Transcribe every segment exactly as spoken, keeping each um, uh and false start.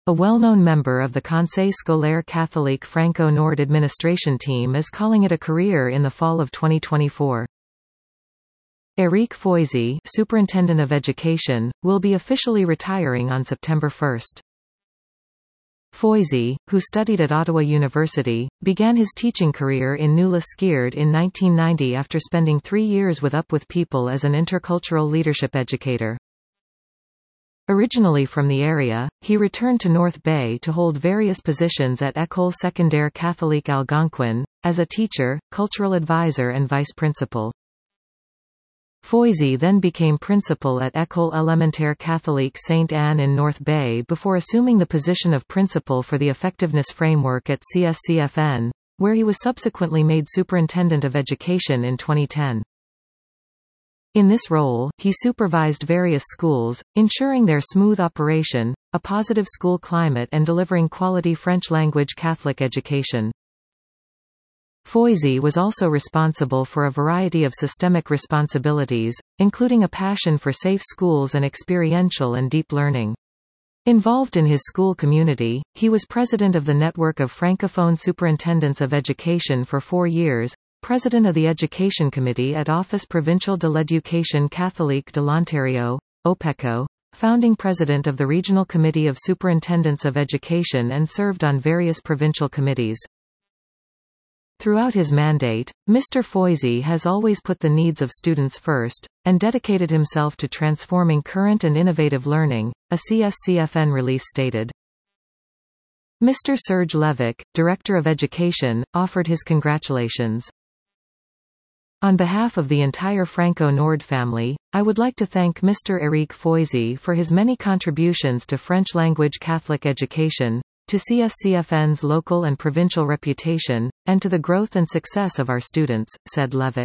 A well-known member of the Conseil scolaire catholique Franco-Nord administration team is calling it a career in the fall of twenty twenty-four. Éric Foisy, Superintendent of Education, will be officially retiring on September first. Foisy, who studied at Ottawa University, began his teaching career in New-Le-Skiard in nineteen ninety after spending three years with Up With People as an intercultural leadership educator. Originally from the area, he returned to North Bay to hold various positions at École Secondaire Catholique Algonquin, as a teacher, cultural advisor and vice principal. Foisy then became principal at École Élémentaire Catholique Sainte-Anne in North Bay before assuming the position of principal for the effectiveness framework at C S C F N, where he was subsequently made Superintendent of Education in twenty ten. In this role, he supervised various schools, ensuring their smooth operation, a positive school climate and delivering quality French-language Catholic education. Foisy was also responsible for a variety of systemic responsibilities, including a passion for safe schools and experiential and deep learning. Involved in his school community, he was president of the network of Francophone Superintendents of Education for four years, President of the Education Committee at Office Provincial de l'Éducation Catholique de l'Ontario, OPECO, founding president of the Regional Committee of Superintendents of Education and served on various provincial committees. Throughout his mandate, Mister Foisy has always put the needs of students first, and dedicated himself to transforming current and innovative learning, a C S C F N release stated. Mister Serge Levick, Director of Education, offered his congratulations. On behalf of the entire Franco-Nord family, I would like to thank Mister Éric Foisy for his many contributions to French-language Catholic education, to C S C F N's local and provincial reputation, and to the growth and success of our students, said Levick.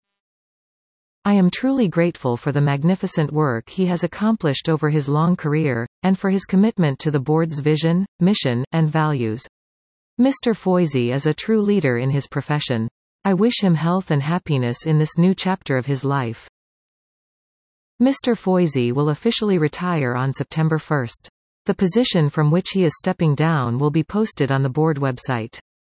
I am truly grateful for the magnificent work he has accomplished over his long career, and for his commitment to the board's vision, mission, and values. Mister Foisy is a true leader in his profession. I wish him health and happiness in this new chapter of his life. Mister Foisy will officially retire on September first. The position from which he is stepping down will be posted on the board website.